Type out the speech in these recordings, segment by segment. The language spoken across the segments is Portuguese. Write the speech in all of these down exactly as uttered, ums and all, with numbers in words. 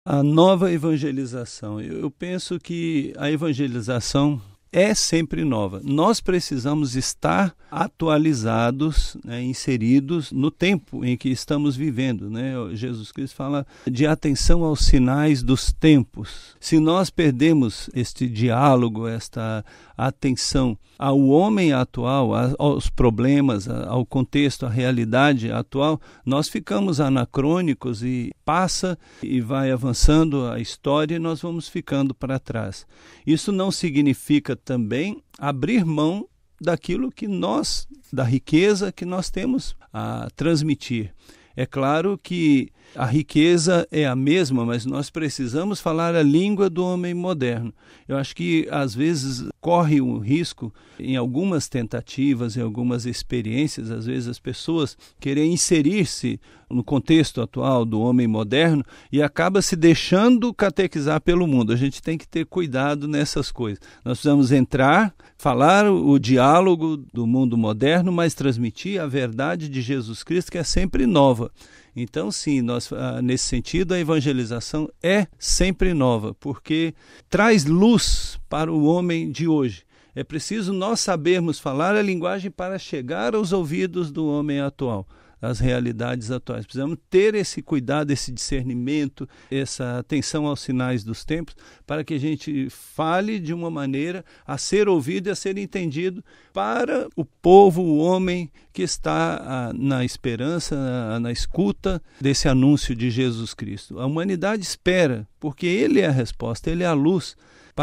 A nova evangelização. Eu penso que a evangelização é sempre nova. Nós precisamos estar atualizados, né, inseridos no tempo em que estamos vivendo, né? Jesus Cristo fala de atenção aos sinais dos tempos. Se nós perdemos este diálogo, esta atenção ao homem atual, aos problemas, ao contexto, à realidade atual, nós ficamos anacrônicos e passa e vai avançando a história e nós vamos ficando para trás. Isso não significa também abrir mão daquilo que nós, da riqueza que nós temos a transmitir. É claro que a riqueza é a mesma, mas nós precisamos falar a língua do homem moderno. Eu acho que, às vezes, corre um risco, em algumas tentativas, em algumas experiências, às vezes as pessoas querem inserir-se no contexto atual do homem moderno e acaba se deixando catequizar pelo mundo. A gente tem que ter cuidado nessas coisas. Nós precisamos entrar, falar o diálogo do mundo moderno, mas transmitir a verdade de Jesus Cristo, que é sempre nova. Então, sim, nós, nesse sentido, a evangelização é sempre nova, porque traz luz para o homem de hoje. É preciso nós sabermos falar a linguagem para chegar aos ouvidos do homem atual, as realidades atuais. Precisamos ter esse cuidado, esse discernimento, essa atenção aos sinais dos tempos, para que a gente fale de uma maneira a ser ouvido e a ser entendido para o povo, o homem que está ah, na esperança, na, na escuta desse anúncio de Jesus Cristo. A humanidade espera, porque Ele é a resposta, Ele é a luz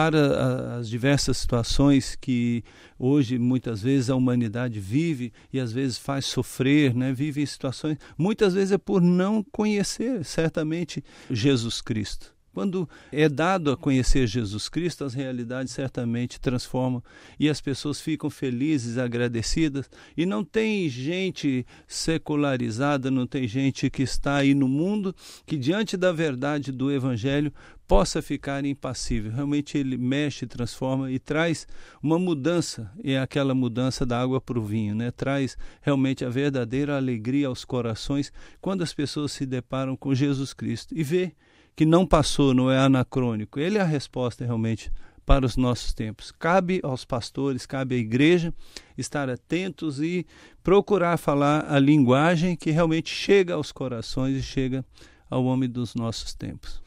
para as diversas situações que hoje muitas vezes a humanidade vive e às vezes faz sofrer, né? Vive em situações, muitas vezes é por não conhecer certamente Jesus Cristo. Quando é dado a conhecer Jesus Cristo, as realidades certamente transformam e as pessoas ficam felizes, agradecidas. E não tem gente secularizada, não tem gente que está aí no mundo que diante da verdade do Evangelho possa ficar impassível. Realmente ele mexe, transforma e traz uma mudança, e é aquela mudança da água para o vinho, né? Traz realmente a verdadeira alegria aos corações quando as pessoas se deparam com Jesus Cristo e vê que não passou, não é anacrônico. Ele é a resposta realmente para os nossos tempos. Cabe aos pastores, cabe à igreja estar atentos e procurar falar a linguagem que realmente chega aos corações e chega ao homem dos nossos tempos.